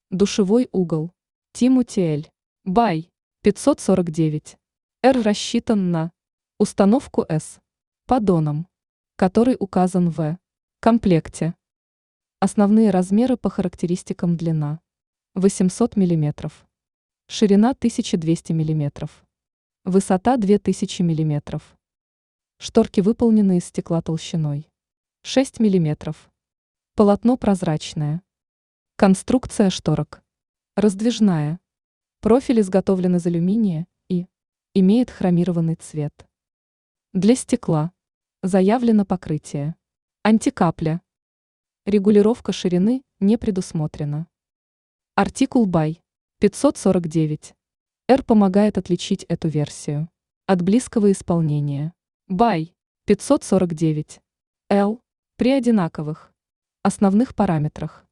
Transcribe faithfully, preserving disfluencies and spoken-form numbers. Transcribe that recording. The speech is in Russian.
Душевой угол. Тимути-Л. Бай. пятьсот сорок девять. Р рассчитан на установку С. Поддоном, который указан в комплекте. Основные размеры по характеристикам: длина восемьсот миллиметров, ширина тысяча двести миллиметров, высота две тысячи миллиметров. Шторки выполнены из стекла толщиной шесть миллиметров. Полотно прозрачное. Конструкция шторок раздвижная. Профиль изготовлен из алюминия и имеет хромированный цвет. Для стекла заявлено покрытие антикапля. Регулировка ширины не предусмотрена. Артикул Бай. пятьсот сорок девять. Р помогает отличить эту версию от близкого исполнения. Бай. пятьсот сорок девять. Л при одинаковых основных параметрах.